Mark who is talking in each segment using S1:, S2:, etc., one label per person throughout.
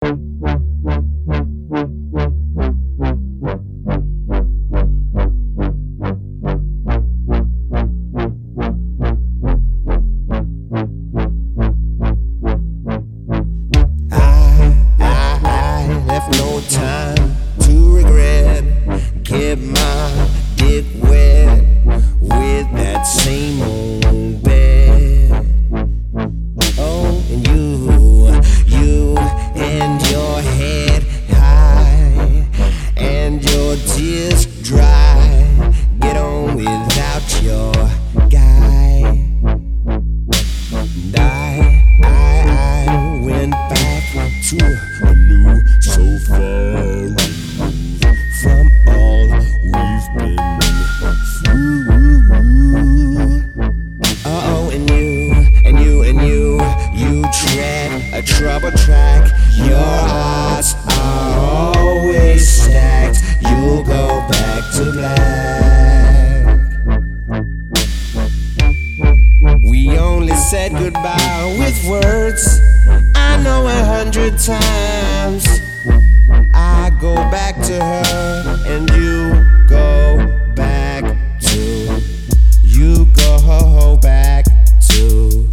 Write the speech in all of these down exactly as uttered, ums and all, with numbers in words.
S1: No time to regret. Get my dick wet with that same old bed. Oh, and you, you and your head high and your tears dry. Get on without your guy. And I, I, I went back to a new so far removed from all we've been through. Uh-oh, and you, and you, and you, you tread a trouble track. Your odds are always stacked. You'll go back to black. We only said goodbye with words. I know a hundred times. I go back to her, and you go back to, you go back to.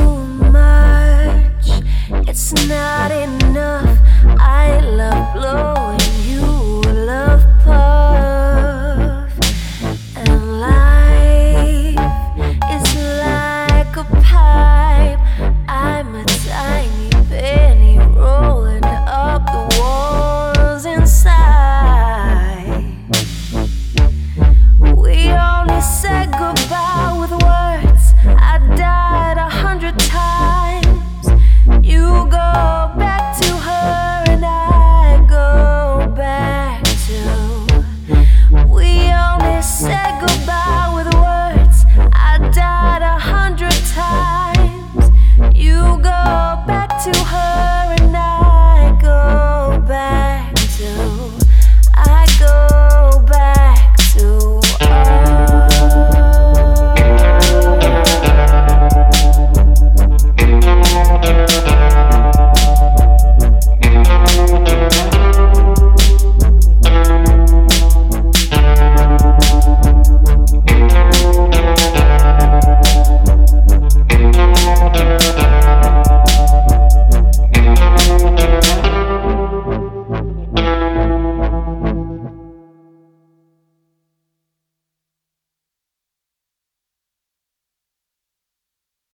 S2: It's not enough. I love blue.